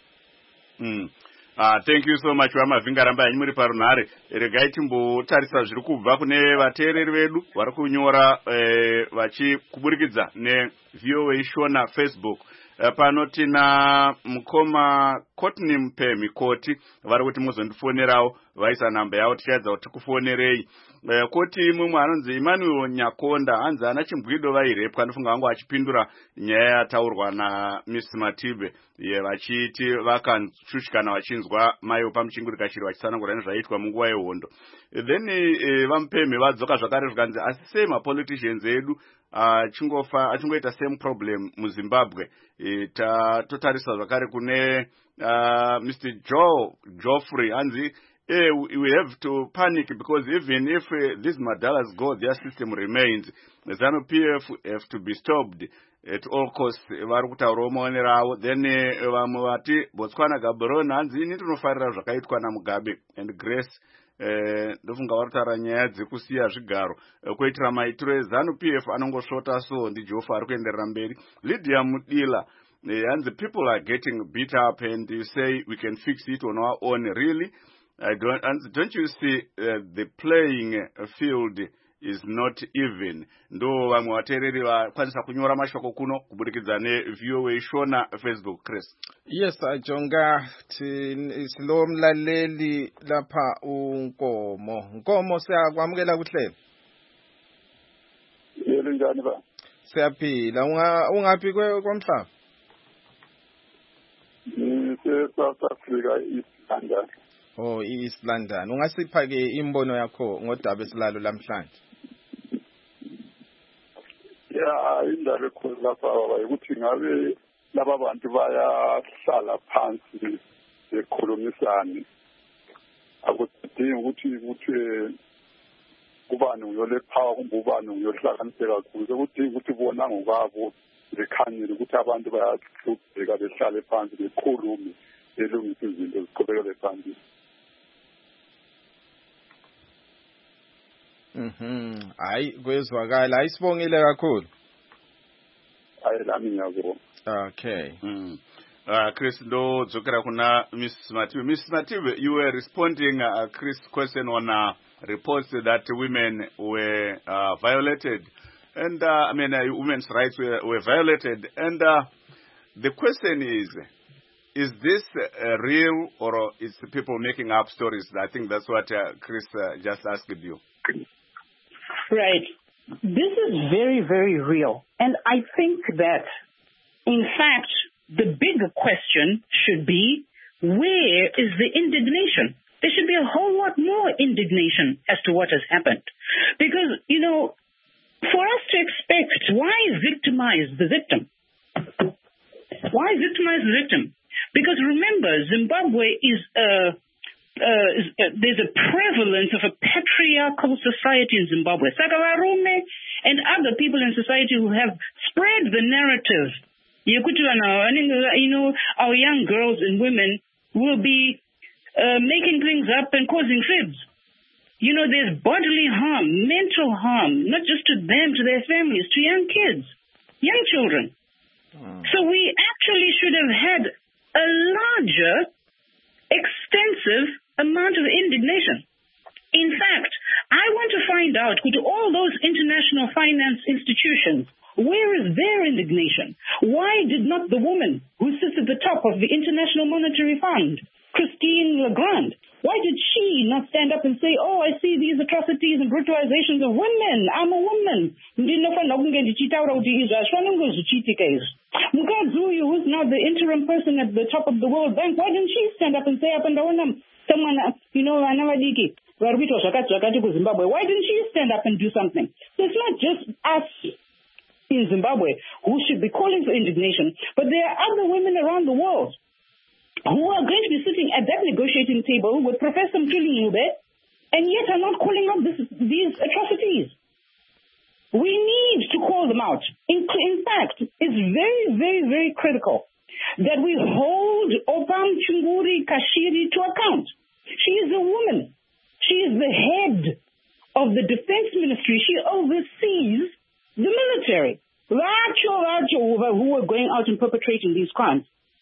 Thank you so much vamavhinga ramba yanyu muri parunhare. Regai timbotarisa zviri kubva kune vateereri vedu vari kunyora vachikuburikidza neVOA Shona Facebook. Pano tina mukoma Courtney Mpemi Koti vari kuti muzondifonerawo, vaisa namba yavo tichaedza kuti tikufonerei. Koti mumwe anonzi Emmanuel Nyakonda hanzi ana chimbwido vairepwa, ndofunga vangu achipindura nyaya yataurwa naMiss Matibe vachiti vakanzvusvikana vachinzwa mai Opamuchinguri Kashiri vachitsanangura nezvaiitwa munguva yehondo. Then vaMupemi vadzoka zvakare zvikanzi asi sei mapoliticians edu achingoita same problem muZimbabwe. Totarisa zvakare kune Mr. Geoffrey hanzi we have to panic because even if these Madalas go, their system remains. The ZANU-PF have to be stopped at all costs. Vari kutaura maonero avo. Then vamwe vati Botswana Gaborone hanzi ini tinofarira zvakaitwa naMugabe and Grace. Ndofunga vari kutaura nyaya dzekusiya zvigaro kuitira maitiro eZANU-PF anongosvota so. NdiJofa ari kuenderera mberi. Lydia Mudila hanzi people are getting beat up and you say we can fix it on our own. Really? Don't you see the playing field is not even? Ndo vamwe vateereri vakwanisa kunyora mashoko kuno kuburikidza neVOA Shona Facebook. Chris? Yes, Jonga silo mlaleli lapha Nkomo siyakwamukela kuhlelo. Yebo njani ba? Siyaphila. Ungaphi kwamhlaba? South Africa, East London. Oh, East London. Ungasipha ke imbono yakho ngodaba esilalo lamhlanje? Ya, indaba ekhona lapha ukuthi ngabe laba bantu bayahlala phansi bekhulumisane. Akudingi ukuthi kubani uyole power kumbe ubani uyohlakaniseka kakhulu. Kudinga ukuthi bona ngokwabo bekhanyile ukuthi abantu bayahlupheka behlale phansi bekhulume belungise izinto ziqhubekele phambili. Hayi kwezwakala. Ayisibongile kakhulu. Hayi lami ngiyabonga. Okay. Chris, ndo dzokera kuna Mrs. Matibe. Mrs. Matibe, you were responding Chris' question on reports that women were violated. And, women's rights were violated. And the question is this real or is people making up stories? I think that's what Chris just asked you. Right. This is very, very real. And I think that, in fact, the bigger question should be, where is the indignation? There should be a whole lot more indignation as to what has happened. Because, for us to expect, why victimize the victim? Why victimize the victim? Because remember, Zimbabwe is there's a prevalence of a patriarchal society in Zimbabwe. Sakawarume and other people in society who have spread the narrative. Our young girls and women will be making things up and causing fibs. There's bodily harm, mental harm, not just to them, to their families, to young kids, young children. So we actually should have had a larger, extensive amount of indignation. In fact, I want to find out, to all those international finance institutions, where is their indignation? Why did not the woman who sits at the top of the International Monetary Fund, Christine Lagarde, why did she not stand up and say, oh, I see these atrocities and brutalizations of women. I'm a woman. Mkazuyu, who's now the interim person at the top of the World Bank, why didn't she stand up and say, someone, why didn't she stand up and do something? So it's not just us in Zimbabwe who should be calling for indignation, but there are other women around the world who are going to be sitting at that negotiating table with Professor Mkilinube and yet are not calling out these atrocities. We need to call them out. In fact, it's very, very, very critical that we hold Opam Chunguri Kashiri to account. She is a woman. She is the head of the Defense Ministry. She oversees the military. Who are going out and perpetrating these crimes.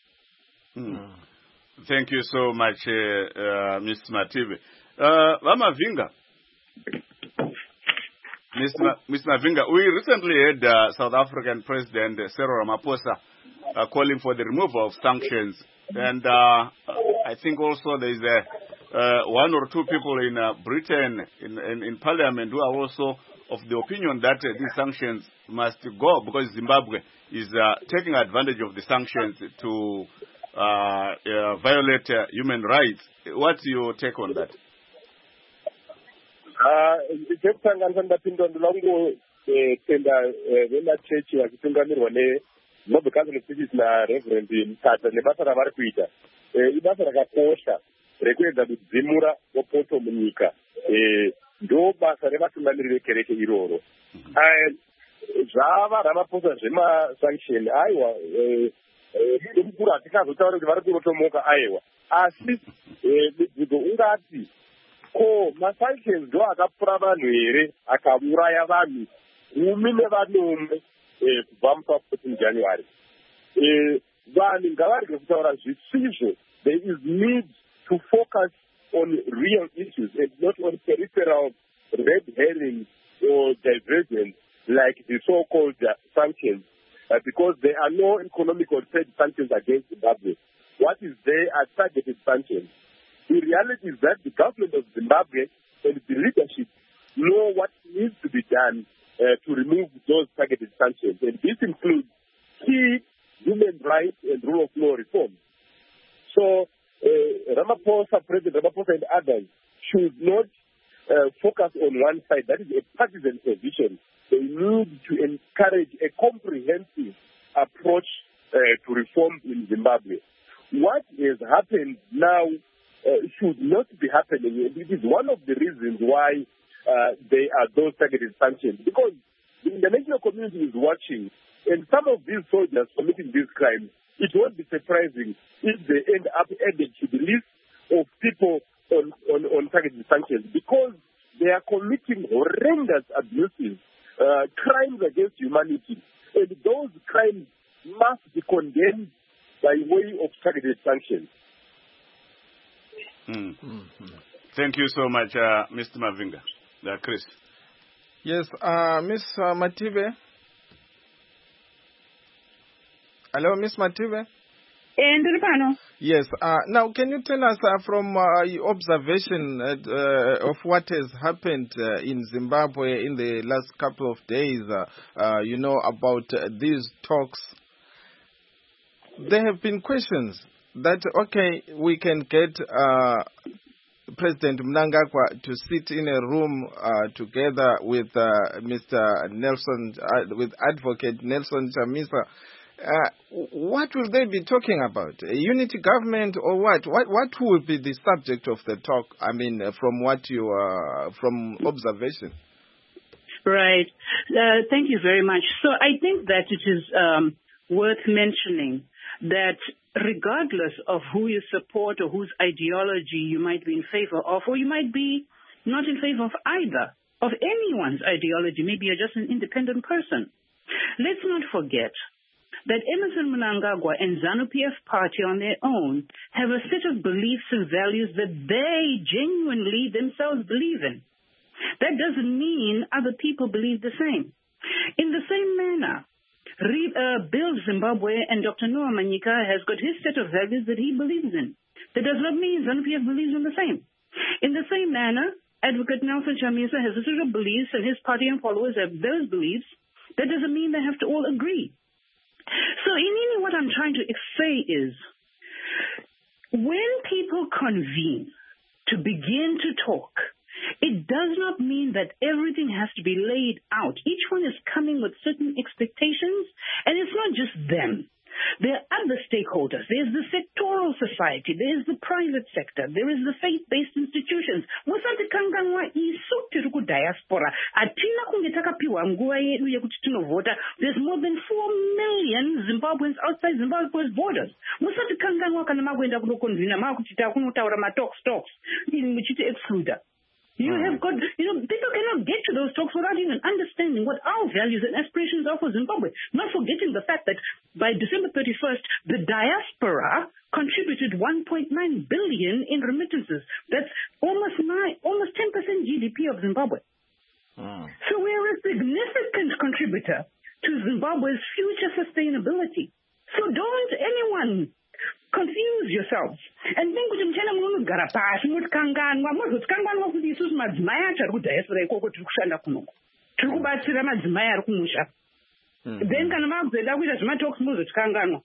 Thank you so much, Ms. Matibe. Mavinga. Ms. Mavinga, we recently had South African President Cyril Ramaphosa calling for the removal of sanctions. And I think also there is one or two people in Britain, in Parliament, who are also of the opinion that these sanctions must go because Zimbabwe is taking advantage of the sanctions to violate human rights. What's your take on that? ndo basa revatungamiri vekereke iroro. Zvava Ramaphosa zvemasanction aiwa mukuru hatikazotaura kuti vari kurotomoka aiwa asi mudzidzo ungati ko masanctions ndo akapfura vanhu here akauraya vanhu 10 kubva mupa14 January. Vanhu ngavarege kutaura zvisizvo. There is need to focus on real issues and not on peripheral red herrings or divergence like the so-called sanctions, because there are no economic or trade sanctions against Zimbabwe. What is there are targeted sanctions. The reality is that the government of Zimbabwe and the leadership know what needs to be done to remove those targeted sanctions, and this includes key human rights and rule of law reforms. So President Ramaphosa and others should not focus on one side. That is a partisan position. They need to encourage a comprehensive approach to reform in Zimbabwe. What has happened now should not be happening. It is one of the reasons why there are those targeted sanctions, because the international community is watching, and some of these soldiers committing these crimes, it won't be surprising if they end up added to the list of people on targeted sanctions, because they are committing horrendous abuses, crimes against humanity, and those crimes must be condemned by way of targeted sanctions. Thank you so much, Mr. Mavinga. Chris. Yes, Ms. Mative. Hello, Ms. Mative. Yes. Now, can you tell us from your observation of what has happened in Zimbabwe in the last couple of days, about these talks? There have been questions that, okay, we can get President Mnangagwa to sit in a room together with Mr. Nelson, with Advocate Nelson Chamisa. What will they be talking about? A unity government or what? What will be the subject of the talk? I mean, from what you from observation. Right. Thank you very much. So I think that it is worth mentioning that regardless of who you support or whose ideology you might be in favor of, or you might be not in favor of either, of anyone's ideology, maybe you're just an independent person, let's not forget that Emmerson Mnangagwa and ZANU-PF party on their own have a set of beliefs and values that they genuinely themselves believe in. That doesn't mean other people believe the same. In the same manner, Build Zimbabwe and Dr. Noah Manyika has got his set of values that he believes in. That does not mean ZANU-PF believes in the same. In the same manner, Advocate Nelson Chamisa has a set of beliefs and his party and followers have those beliefs. That doesn't mean they have to all agree. So in what I'm trying to say is, when people convene to begin to talk, it does not mean that everything has to be laid out. Each one is coming with certain expectations, and it's not just them. There are other stakeholders. There's the sectoral society. There's the private sector. There is the faith-based institutions. Musati kanganwa isu tiri ku diaspora. Atina kunge takapiwa nguva yedu yekuti tinovota. There's more than 4 million Zimbabweans outside Zimbabwe's borders. Musati kanganwa kana makuenda kunokonvina makuchita kunotaura talks. Muchite excluder. You have got, people cannot get to those talks without even understanding what our values and aspirations are for Zimbabwe. Not forgetting the fact that by December 31st, the diaspora contributed 1.9 billion in remittances. That's almost 10% GDP of Zimbabwe. So we're a significant contributor to Zimbabwe's future sustainability. So don't anyone confuse yourselves and think kuti mchana munogara pasi mutikanganwa mozotkanganwa kuti isusu madzimai acho ari kudhayasira ikoko tiri kushanda kunoko tiri kubatsira madzimai ari kumusha then kana makuzoenda kuita zvematalks mozotkanganwa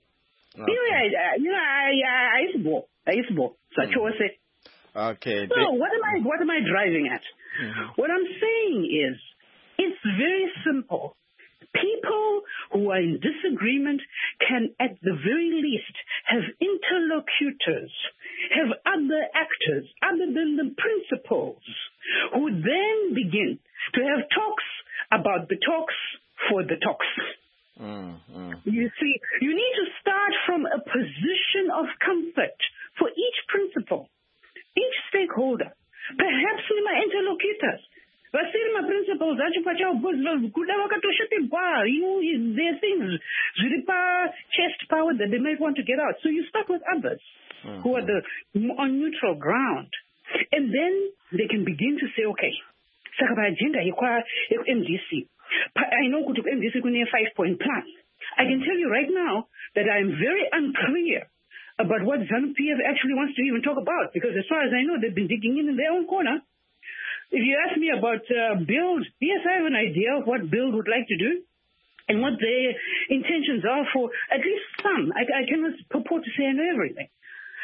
haisibo zvachose. Okay. So what am I driving at? What I'm saying is it's very simple. People who are in disagreement can, at the very least, have interlocutors, have other actors other than the principals, who then begin to have talks about the talks for the talks. You see, you need to start from a position of comfort for each principal, each stakeholder, perhaps my interlocutors. Vasiri principles acho pachao kuda vakatoshoterwa, there are things zviripa chest power that they might want to get out. So you start with others who are on neutral ground, and then they can begin to say, okay, saka pa agenda MDC, I know kuti MDC kune 5-point plan. I can tell you right now that I am very unclear about what ZANU-PF actually wants to even talk about, because as far as I know, they've been digging in their own corner. If you ask me about Build, yes, I have an idea of what Build would like to do and what their intentions are for at least some. I cannot purport to say I know everything.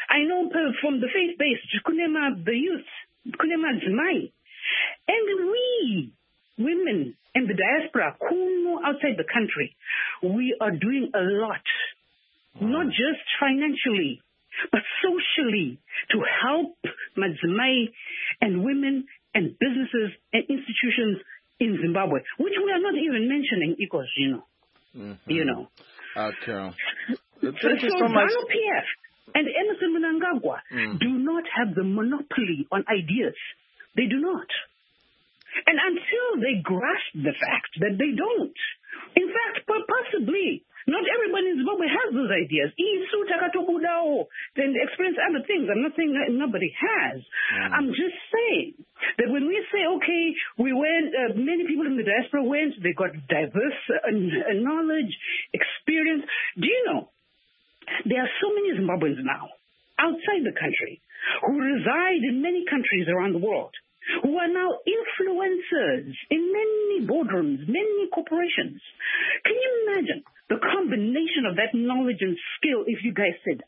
I know from the faith-based, kunema the youth, kunema dzimai. And we, women and the diaspora, kuno outside the country, we are doing a lot, not just financially, but socially, to help madzimai and women and businesses and institutions in Zimbabwe, which we are not even mentioning, because, you know. Okay. Thank you so much. ZANU-PF and Emmerson Mnangagwa do not have the monopoly on ideas. They do not. And until they grasp the fact that they don't, in fact, possibly, not everybody in Zimbabwe has those ideas. Then experience other things. I'm not saying that nobody has. I'm just saying that when we say, okay, we went, many people in the diaspora went, they got diverse knowledge, experience. Do you know, there are so many Zimbabweans now outside the country who reside in many countries around the world, who are now influencers in many boardrooms, many corporations. Can you imagine the combination of that knowledge and skill if you guys said,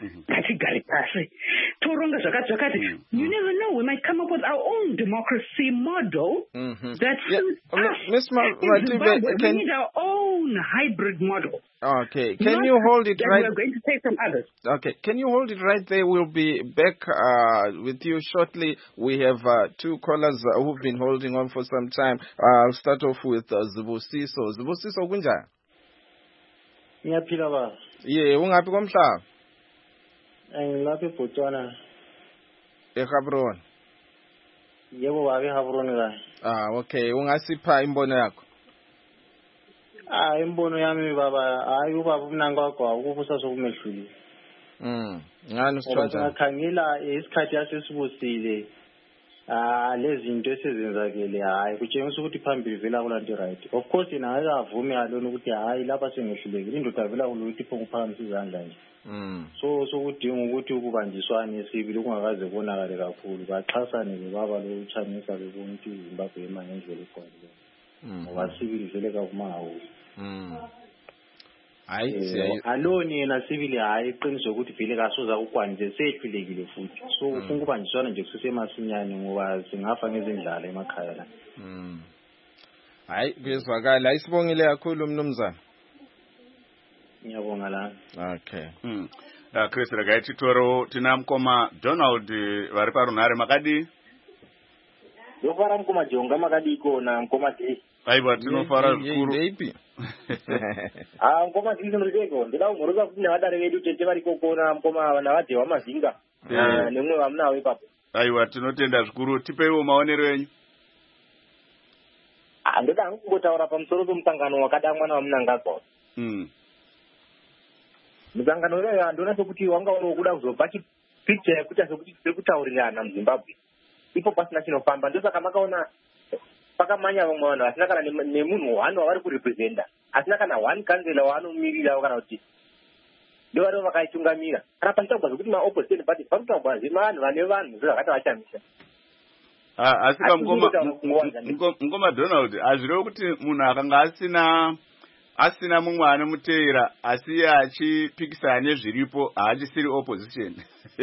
you never know, we might come up with our own democracy model that suits us. Ms. We need our own hybrid model. Okay, can you hold it right? We're going to take from others. Okay, can you hold it right there? We'll be back with you shortly. We have two callers who've been holding on for some time. I'll start off with Zibusiso. Zibusiso kunjani? Ngiyaphila baba. Yeah, ungaphi komhlaba? Ngilapha eBotswana. eGaborone. Yebo baba, eGaborone la. Okay, ungasipha imbono yakho? Imbono yami baba, hayi ubaba uMnangagwa ukubusa sokumehlulile. Ngani usitshonja? Ngakhangela isikhathi yasesibusile. Lezi zinto esezenzakele hayi kutshengisa ukuthi phambili vela kulanto right. Of course yena akavumi alona ukuthi hayi lapha sengehlulekile, indoda vela ukuthi iphonga phansi izandla nje. So kudinga ukuthi ukubanjiswane esibili kungakaze bonakale kakhulu, baxhasane bebaba lo uchanisa bebona ukuthi Zimbabwe ema ngendlela eqondile. Ngoba sibili vele kavuma hawu. Hayi aloni yena sibili hayi iqiniso ukuthi vele kasoza ukwanise sehlulekile futhi. So ufuna ukubanjiswana nje kusesemasinyane ngoba singafa ngezindlala emakhaya la. Hayi kuyezwakala, ayisibongile kakhulu mnumzana. Ngiyabonga la. Okay. Chris Ragaiti Toro tinamkoma Donald vari parunhare makadi? Ndofara mkoma Jonga makadi kona mkoma Dei. Aiwa tinofara zvikuru. Deipi. Mkoma Dei ndinoteko ndida kumhoroka kuti nevadare vedu tete vari kokona mkoma navadhewa mazinga. Nemwe vamunawo ipapo. Aiwa tinotenda zvikuru, tipeiwo maonero enyu. Ndoda hangu kungotaura pamusoro pemusangano wakadamwa naMnangagwa. Musangano uyoyo handona sokuti wanga uri wokuda kuzopa picture yekuita sokuti tiri kutaurirana muZimbabwe. Ipo pasina chinofamba, ndosaka makaona pakamanya vamwe vanhu vasina kana nemunhu wani wavari kurepresenta, asina kana one kansela waanomirirawo kana kuti ndovarivo vakaitungamira. Kana pachitagwa zvokuti maopposition party pakutagwa zvevanhu vane vanhu zvakati vachamisa. Asi mukoma Donald azvirevo kuti munhu akanga asina mumwe anomuteera asi achipikisana nezviripo haachisiri opposition.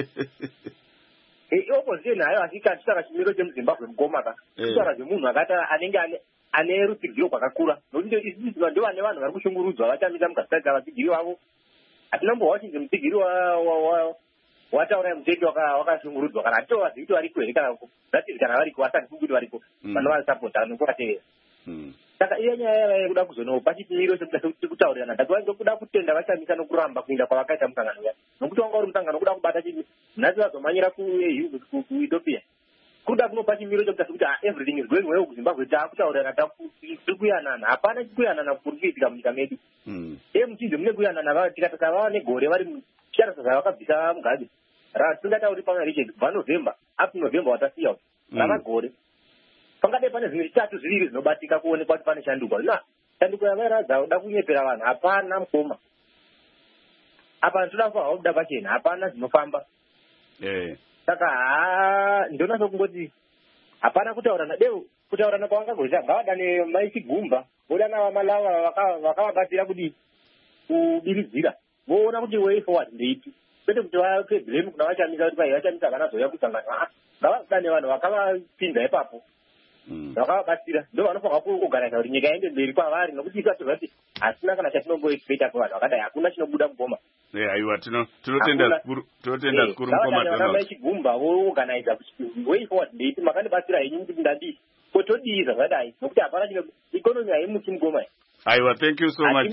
Opposition hayo asika chimiro chemuZimbabwe mukoma ka. Kutaura zvemunhu akati anenge ane rutsigiro rwakakura. Nokuti izvi ndo vane vanhu vari kushungurudzwa vachamisa mukasitadza vatsigiri vavo. Hatinombowa chinzi mutsigiri wataura mutete wakashungurudzwa kana atova zviito variko here kana zvatiri kana variko vasati kuti variko vanovasapota nokuvateera. Saka iyo nyaya yekuda kuzonopa chimiro chekuti kutaurirana ndati kuda kutenda vachamisa nokuramba kuinda kwavakaita musangano uya. Nokuti wanga uri musangano kuda kubata chinhu nhasi vazomanyira kuEthiopia. Kuda kunopa chimiro chekuti everything is going well kuZimbabwe, taakutaurirana tiri kuyanana. Hapana kuyanana kuri kuitika munyika medu. Muchinzi mune kuyanana tikataka vava negore vari muchiarasa zvavakabvisa mugabe. Tisingatauri pamwe Richard kubva November up to November watasiya rava gore. Pangadai pane zvimwe zvitatu zviviri zvinobatika kuonekwa kuti pane shanduko. Shanduko yavairadza kuda kunyepera vanhu hapana mukoma. Apa ndoda kufa kuda pachena hapana zvinofamba. Saka ndona sokungoti hapana kutaurana deu kutaurana kwavangagoita ngavadane maIchigumba vodana vaMalawa vakavabatsira kuti kudiridzira voona kuti way forward ndeipi. kwete kuti vape blame kuna vachamisa kuti vachamisa vanazoya kusangana ngavadane vanhu vakavapinza ipapo vakavabatsira ndo vanofanira kuoganisa kuti nyika iende mberi kwavari nokuti ikatorwa kuti hasina kana chatinongoexpecta kuvanhu vakadai hakuna chinobuda mugoma. Aiwa tinotenda zvikuru mukoma vechigumba voorganiza kuti way forward ndeiti makandibatsira henyu kuti ndadii kotodii zvakadai nokuti hapana chino ikonomi haimuchi mugoma. Aiwa, thank you so much.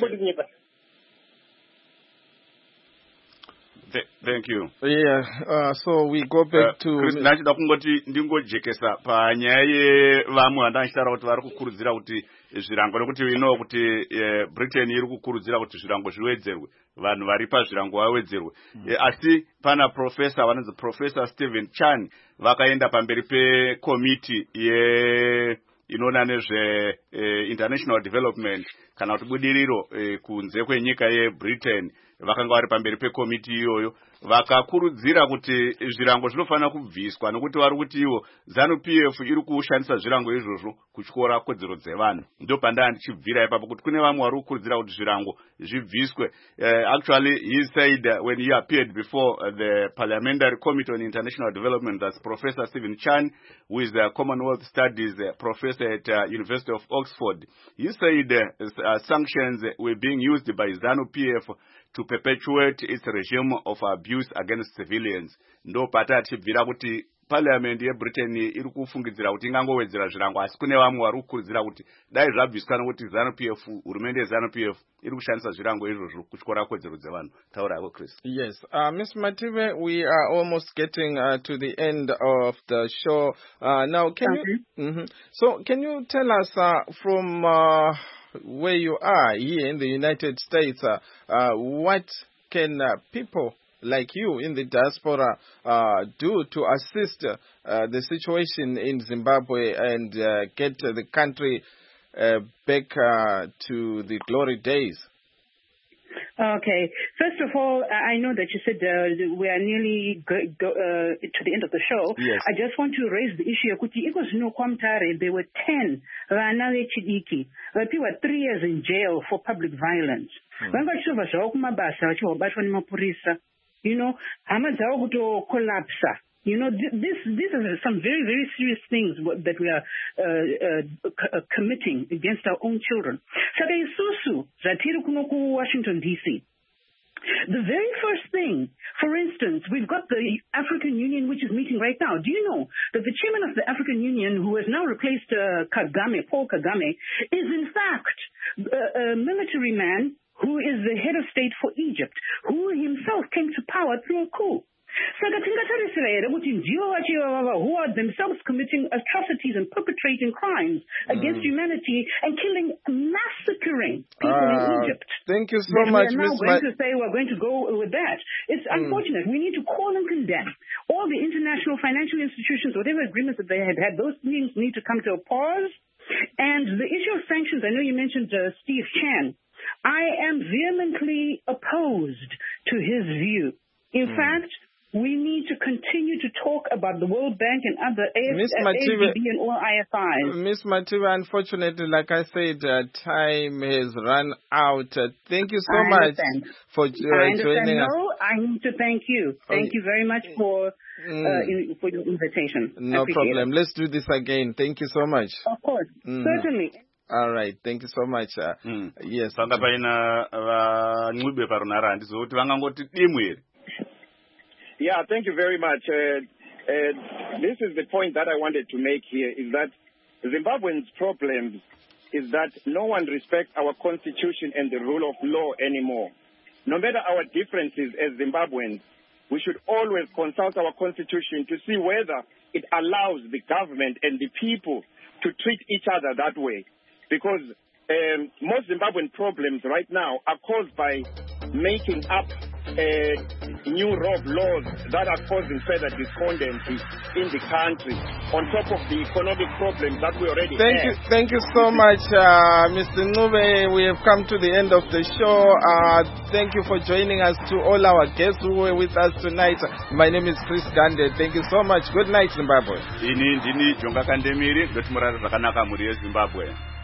Thank you. Yeah, so we go back to nachida kungoti ndingojekesa panyaya yevamwe vandachitaura kuti vari kukurudzira kuti zvirango nekuti ino kuti Britain iri kukurudzira kuti zvirango zviwedzerwe vanhu vari pazvirango vawedzerwe asi pana professor vanonzi Professor Stephen Chan vakaenda pamberi pekomiti inoona nezve international development kana kuti budiriro kunze kwenyika yeBritain vakanga vari pamberi pekomiti iyoyo vakakurudzira kuti zvirango zvinofanira kubviswa nokuti vari kuti ivo ZANU-PF iri kushandisa zvirango izvozvo kutyora kodzero dzevanhu. Ndo pandaya ndichibvira ipapo kuti kune vamwe vari kukurudzira kuti zvirango zvibviswe. Actually he said when he appeared before the Parliamentary Committee on International Development, that's Professor Stephen Chan, who is a Commonwealth Studies professor at University of Oxford. He said sanctions were being used by ZANU-PF to perpetuate its regime of abuse against civilians. Ndo pata achibvira kuti Parliament yeBritain iri kufungidzira kuti ingangowedzera zvirango asi kune vamwe vari kukurudzira kuti dai zvabviswa nokuti ZANU-PF hurumende yeZANU-PF iri kushandisa zvirango izvozvo kutyora kodzero dzevanhu. Taura yako Chris. Yes, Ms. Mative, we are almost getting to the end of the show. Now, can you tell us from where you are here in the United States, what can people like you in the diaspora do to assist the situation in Zimbabwe and get the country back to the glory days? Okay. First of all, I know that you said we are nearly to the end of the show. Yes. I just want to raise the issue. It was no Kwamtare. There were 10 Rana Chidiki. People were 3 years in jail for public violence. You know, collapse. You know, these are some very, very serious things that we are committing against our own children. Washington, D.C. The very first thing, for instance, we've got the African Union, which is meeting right now. Do you know that the chairman of the African Union, who has now replaced Paul Kagame, is in fact a military man who is the head of state for Egypt, who himself came to power through a coup. So who are themselves committing atrocities and perpetrating crimes against humanity and killing, massacring people in Egypt. Thank you so much, Ms. We're now going to say we're going to go with that. It's unfortunate. We need to call and condemn all the international financial institutions, whatever agreements that they had had. Those things need to come to a pause. And the issue of sanctions, I know you mentioned Steve Chan. I am vehemently opposed to his view. In fact, we need to continue to talk about the World Bank and other AFDB and all IFIs. Ms. Mativa, unfortunately, like I said, time has run out. Thank you so much for joining us. No, I need to thank you. Thank you very much for your invitation. No problem. Let's do this again. Thank you so much. Of course. Certainly. All right. Thank you so much. Yes. Yeah, thank you very much. This is the point that I wanted to make here, is that Zimbabweans' problem is that no one respects our constitution and the rule of law anymore. No matter our differences as Zimbabweans, we should always consult our constitution to see whether it allows the government and the people to treat each other that way. Because most Zimbabwean problems right now are caused by making up new laws that are causing further despondency in the country, on top of the economic problems that we already have. Thank you so much, Mr. Nube. We have come to the end of the show. Thank you for joining us, to all our guests who were with us tonight. My name is Chris Dande. Thank you so much. Good night, Zimbabwe. Ini ndini Jonga Kandemiri, ndotimurara zvakanaka muri yeZimbabwe.